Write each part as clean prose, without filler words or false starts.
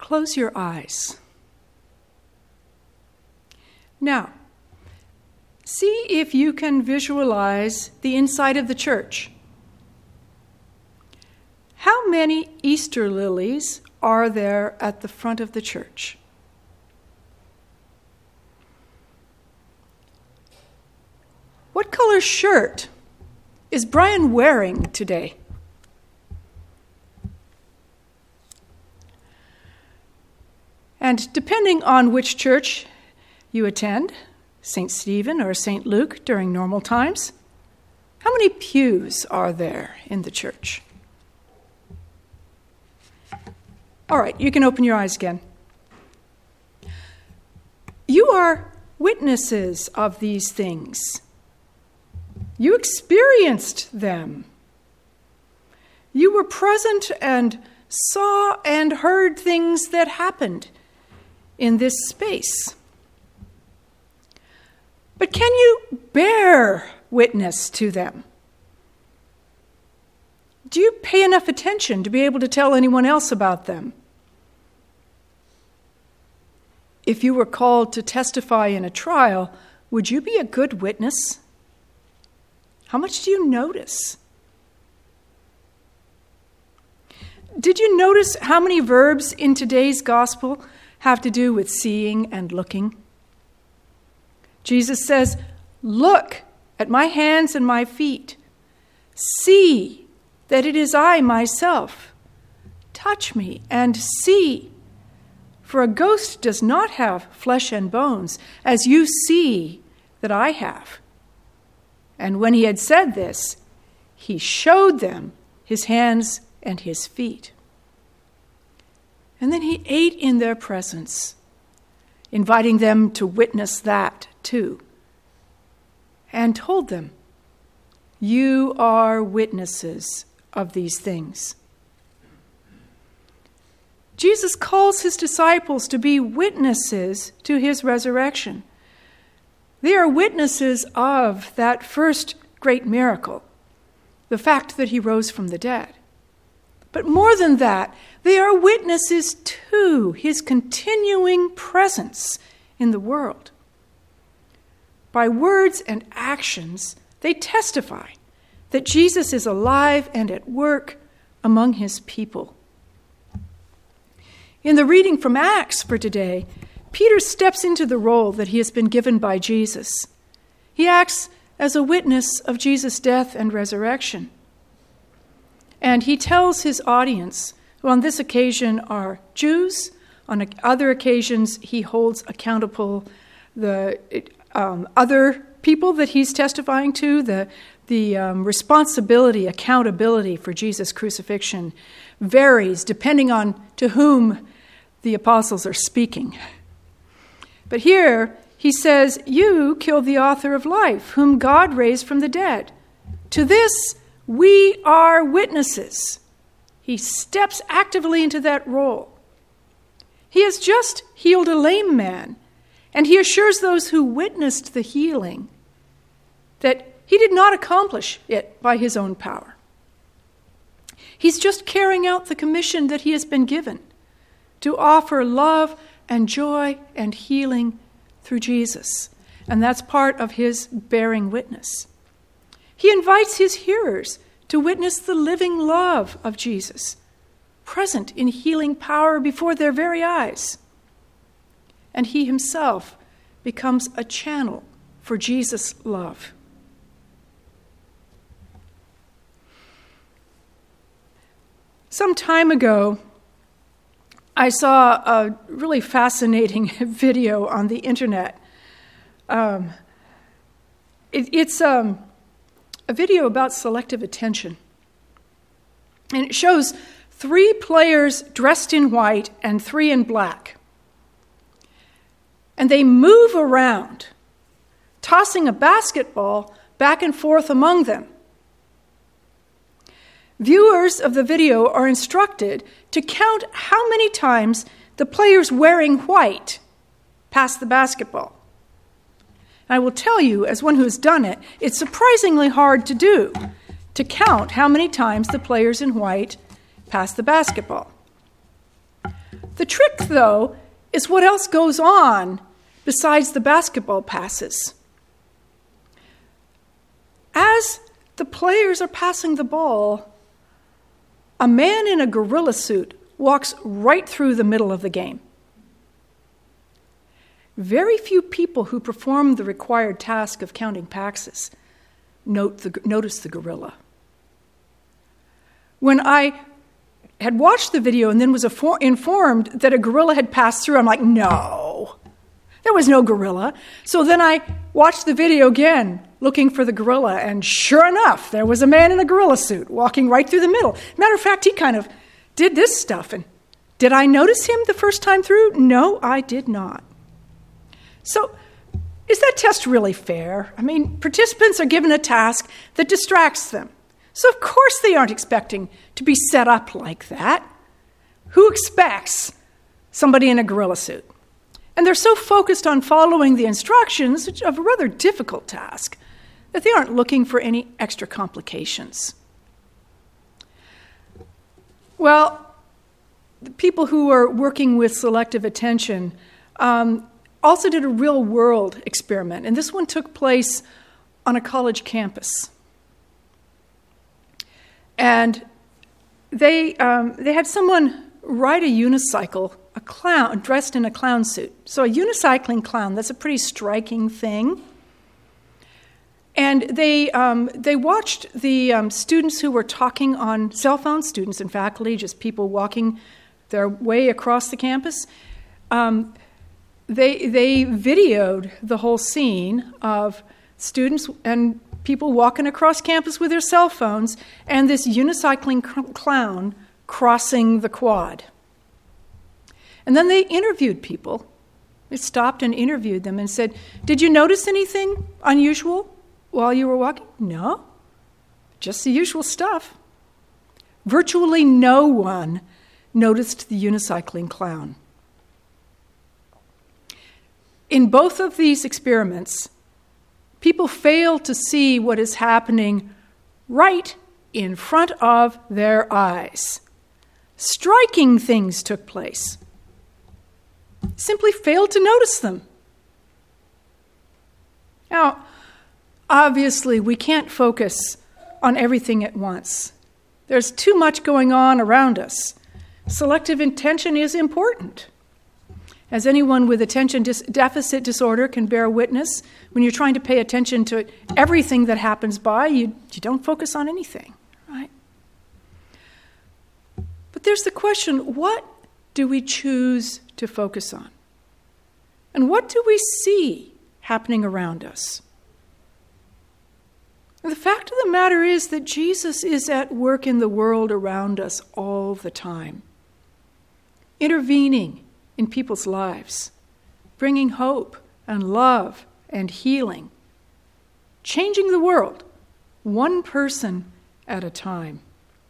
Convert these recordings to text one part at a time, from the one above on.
close your eyes. Now, see if you can visualize the inside of the church. How many Easter lilies are there at the front of the church? What color shirt is Brian wearing today? And depending on which church you attend, St. Stephen or St. Luke during normal times, how many pews are there in the church? All right, you can open your eyes again. You are witnesses of these things. You experienced them. You were present and saw and heard things that happened in this space. But can you bear witness to them? Do you pay enough attention to be able to tell anyone else about them? If you were called to testify in a trial, would you be a good witness? How much do you notice? Did you notice how many verbs in today's gospel have to do with seeing and looking? Jesus says, "Look at my hands and my feet. See that it is I myself. Touch me and see. For a ghost does not have flesh and bones, as you see that I have." And when he had said this, he showed them his hands and his feet. And then he ate in their presence, inviting them to witness that too, and told them, "You are witnesses of these things." Jesus calls his disciples to be witnesses to his resurrection. They are witnesses of that first great miracle, the fact that he rose from the dead. But more than that, they are witnesses to his continuing presence in the world. By words and actions, they testify that Jesus is alive and at work among his people. In the reading from Acts for today, Peter steps into the role that he has been given by Jesus. He acts as a witness of Jesus' death and resurrection. And he tells his audience, who on this occasion are Jews, on other occasions he holds accountable the other people that he's testifying to, the responsibility, accountability for Jesus' crucifixion varies depending on to whom the apostles are speaking. But here he says, "You killed the author of life, whom God raised from the dead. To this we are witnesses." He steps actively into that role. He has just healed a lame man, and he assures those who witnessed the healing that he did not accomplish it by his own power. He's just carrying out the commission that he has been given to offer love and joy and healing through Jesus. And that's part of his bearing witness. He invites his hearers to witness the living love of Jesus, present in healing power before their very eyes. And he himself becomes a channel for Jesus' love. Some time ago, I saw a really fascinating video on the internet. It's a video about selective attention. And it shows 3 players dressed in white and 3 in black. And they move around, tossing a basketball back and forth among them. Viewers of the video are instructed to count how many times the players wearing white pass the basketball. And I will tell you, as one who has done it, it's surprisingly hard to do, to count how many times the players in white pass the basketball. The trick, though, is what else goes on besides the basketball passes. As the players are passing the ball, a man in a gorilla suit walks right through the middle of the game. Very few people who perform the required task of counting passes notice the gorilla. When I had watched the video and then was informed that a gorilla had passed through, I'm like, no, there was no gorilla. So then I watched the video again, looking for the gorilla, and sure enough, there was a man in a gorilla suit walking right through the middle. Matter of fact, he kind of did this stuff. And did I notice him the first time through? No, I did not. So, is that test really fair? I mean, participants are given a task that distracts them. So of course they aren't expecting to be set up like that. Who expects somebody in a gorilla suit? And they're so focused on following the instructions of a rather difficult task that they aren't looking for any extra complications. Well, the people who are working with selective attention also did a real-world experiment, and this one took place on a college campus. And they had someone ride a unicycle, a clown dressed in a clown suit. So a unicycling clown, that's a pretty striking thing. And they watched the students who were talking on cell phones, students and faculty, just people walking their way across the campus. They videoed the whole scene of students and people walking across campus with their cell phones and this unicycling clown crossing the quad. And then they interviewed people. They stopped and interviewed them and said, "Did you notice anything unusual while you were walking?" "No, just the usual stuff." Virtually no one noticed the unicycling clown. In both of these experiments, people fail to see what is happening right in front of their eyes. Striking things took place. Simply failed to notice them. Now, obviously, we can't focus on everything at once. There's too much going on around us. Selective attention is important. As anyone with attention deficit disorder can bear witness, when you're trying to pay attention to everything that happens by, you don't focus on anything, right? But there's the question, what do we choose to focus on? And what do we see happening around us? And the fact of the matter is that Jesus is at work in the world around us all the time, intervening in people's lives, bringing hope and love and healing, changing the world, one person at a time.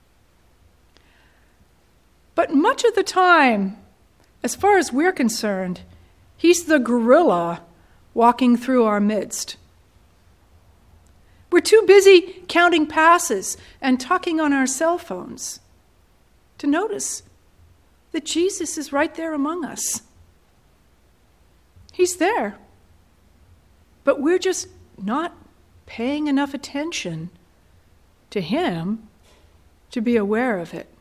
But much of the time, as far as we're concerned, he's the gorilla walking through our midst. We're too busy counting passes and talking on our cell phones to notice that Jesus is right there among us. He's there. But we're just not paying enough attention to him to be aware of it.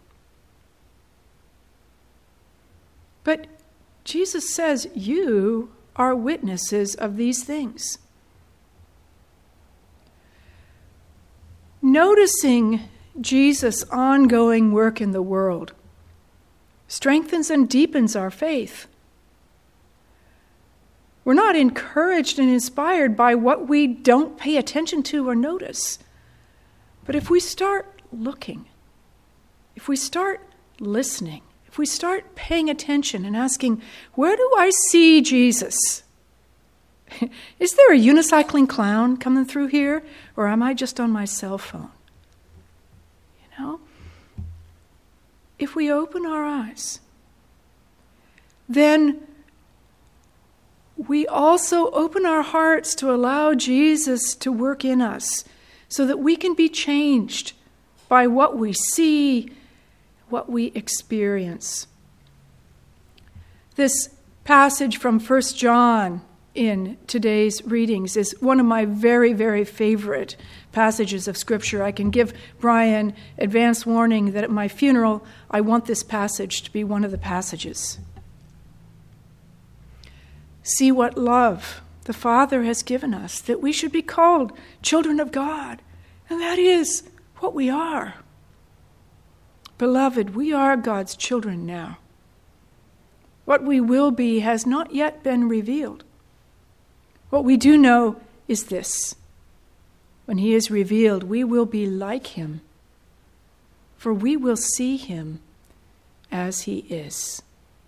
But Jesus says, you are witnesses of these things. Noticing Jesus' ongoing work in the world strengthens and deepens our faith. We're not encouraged and inspired by what we don't pay attention to or notice. But if we start looking, if we start listening, if we start paying attention and asking, where do I see Jesus? Is there a unicycling clown coming through here, or am I just on my cell phone? You know? If we open our eyes, then we also open our hearts to allow Jesus to work in us so that we can be changed by what we see, what we experience. This passage from 1 John in today's readings is one of my very, very favorite passages of Scripture. I can give Brian advance warning that at my funeral, I want this passage to be one of the passages. See what love the Father has given us, that we should be called children of God. And that is what we are. Beloved, we are God's children now. What we will be has not yet been revealed. What we do know is this: when he is revealed, we will be like him, for we will see him as he is.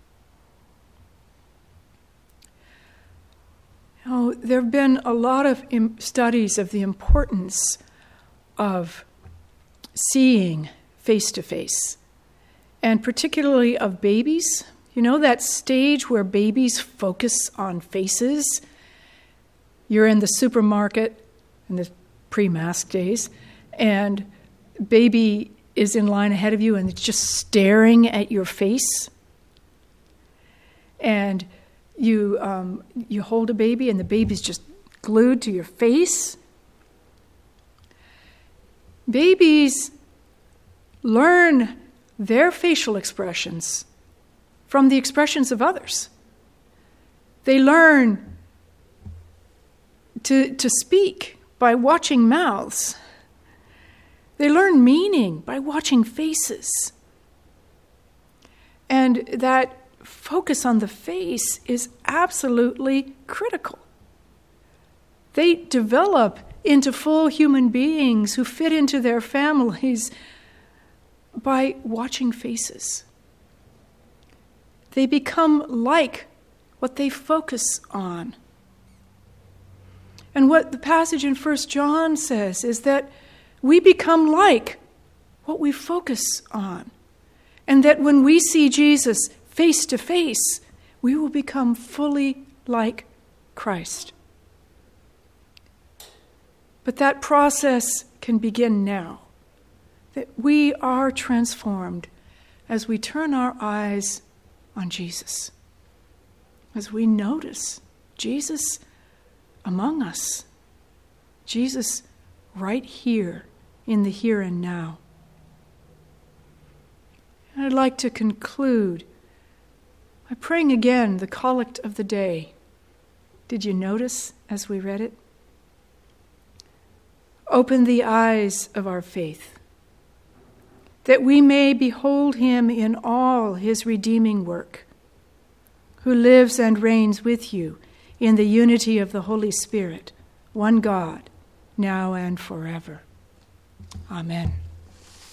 Now, there have been a lot of studies of the importance of seeing face to face, and particularly of babies. You know that stage where babies focus on faces? You're in the supermarket in the pre-mask days, and baby is in line ahead of you and it's just staring at your face. And you hold a baby and the baby's just glued to your face. Babies learn their facial expressions from the expressions of others. They learn to speak by watching mouths. They learn meaning by watching faces. And that focus on the face is absolutely critical. They develop into full human beings who fit into their families by watching faces. They become like what they focus on. And what the passage in 1 John says is that we become like what we focus on. And that when we see Jesus face to face, we will become fully like Christ. But that process can begin now. That we are transformed as we turn our eyes on Jesus. As we notice Jesus among us. Jesus right here in the here and now. And I'd like to conclude by praying again the collect of the day. Did you notice as we read it? Open the eyes of our faith, that we may behold him in all his redeeming work, who lives and reigns with you in the unity of the Holy Spirit, one God, now and forever. Amen.